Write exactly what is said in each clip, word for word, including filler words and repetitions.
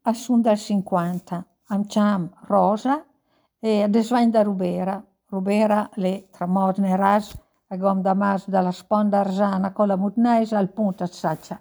a sun dal cinquanta, am cham Rosa e adesvain da Rubera. Rubera le tra Modena e Ras, agom da mas dalla sponda arsana con la mutneisa al punto Saccia.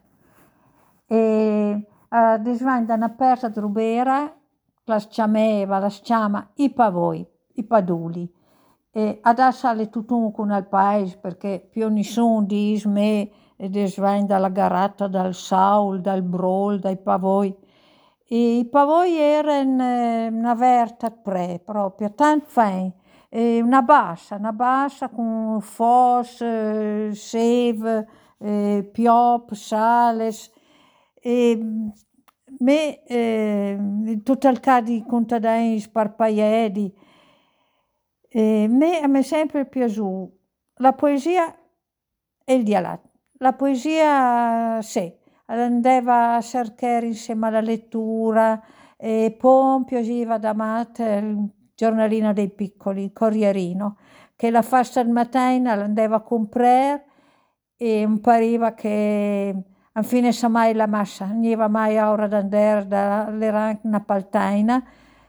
E adesvain da una persa di Rubera, las ciameva, las chiama i pavoi, i paduli. E adesso alle tutt'un al paese perché più nessuno dice me e desvain dalla Garatta, dal Saul, dal Brol, dai pavoi. E i pavoi erano una verta pre proprio, tanto fein. E una bassa, una bassa con fos, eh, seve, eh, piop, sales. E me, eh, tutto il caso di contadini sparpagliati. E me mi è sempre piaciuto la poesia e il dialetto. La poesia, sì, andava a cercare insieme alla lettura e poi mi piaceva da matte il giornalino dei piccoli, il Corrierino, che la fasta del mattino andava a comprare e mi pareva che alla fine sa mai la massa, non aveva mai ora da andare dalle una paltaina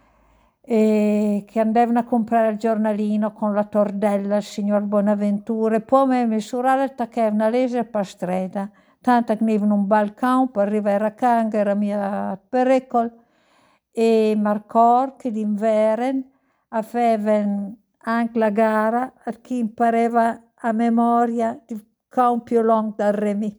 e che andavano a comprare il giornalino con la tordella, il signor Bonaventura, e poi me, mia sorella attaccava una lesa per strada, tanto che avevano un balcone per arrivare a casa, era mia pericolo, e Marcor che d'inverno avevano anche la gara a chi imparava a memoria di con più lungo da Remi.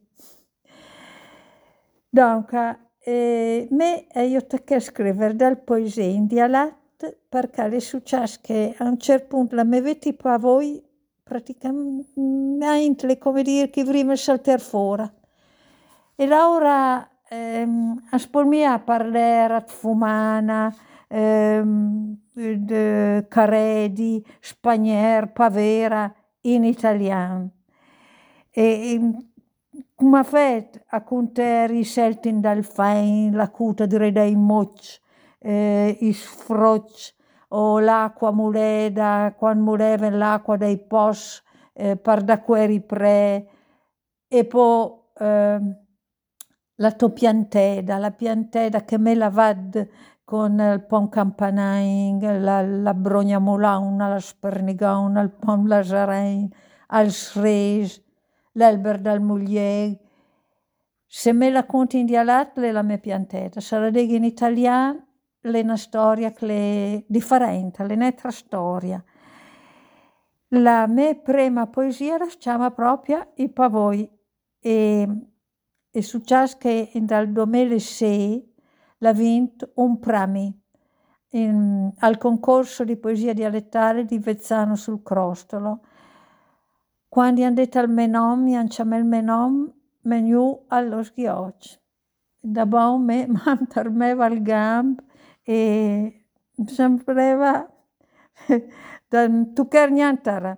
Dunque, eh, me io attacco a scrivere delle poesie in dialetto perché è successo che a un certo punto la mia vita a voi praticamente come dire che prima saltare fuori. E allora ehm, a parlare a Fumana, ehm, de Caredi, Spagner, Pavera in italiano. E, e come ha fatto a contare i seltin dal fain, la cuta di dei moc, eh, i sfroc, o l'acqua muleda, quando muleva l'acqua dei pos, eh, per da queri pre, e poi eh, la to pianteda, la pianteda che me la vad con il pom campanain, la, la brogna mulauna, la spernigauna, il pom lasarein, al sres, l'alber dal muglier. Se me la conti in dialetto, è la mia piantetta. Se la leghi in italiano, è una storia che è differente, è un'altra storia. La mia prima poesia la si chiama proprio I pavoi. E è successo che dal duemilasei l'ha vinto un premio in, al concorso di poesia dialettale di Vezzano sul Crostolo. Quando hanno detto al mio nome, mi hanno chiamato il mio nome, menu allo sghioccio. Da buon me mi tornava al gambo e mi sembrava da non toccare niente,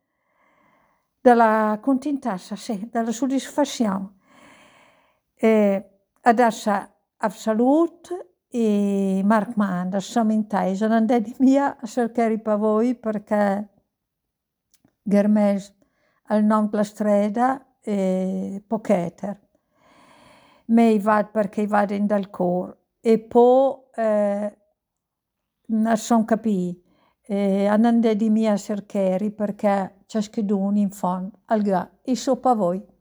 dalla contentezza, sì, dalla soddisfazione. E adesso a salute e Mark Manda, siamo in Taisa, non andate via a cercare per voi perché Germes al nome della strada e Pocheter. Me vado perché vado in dal cor e poi eh, non son capì e andate di mia a cercare perché ciascheduno in fondo al ga e so per voi.